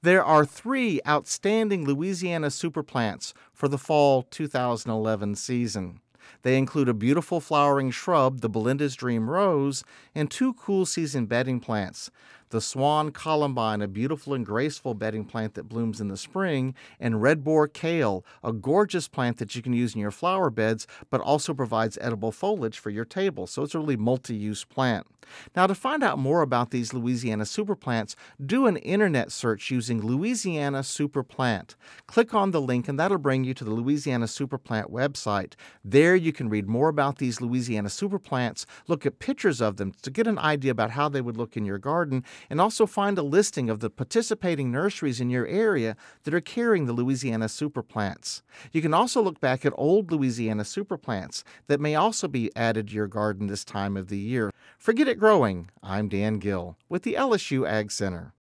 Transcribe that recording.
There are three outstanding Louisiana superplants for the fall 2011 season. They include a beautiful flowering shrub, the Belinda's Dream Rose, and two cool season bedding plants. The Swan Columbine, a beautiful and graceful bedding plant that blooms in the spring, and Red Boar Kale, a gorgeous plant that you can use in your flower beds, but also provides edible foliage for your table. So it's a really multi-use plant. Now, to find out more about these Louisiana superplants, do an internet search using Louisiana Superplant. Click on the link and that'll bring you to the Louisiana Superplant website. There you can read more about these Louisiana superplants, look at pictures of them to get an idea about how they would look in your garden, and also find a listing of the participating nurseries in your area that are carrying the Louisiana superplants. You can also look back at old Louisiana superplants that may also be added to your garden this time of the year. Forget it growing. I'm Dan Gill with the LSU Ag Center.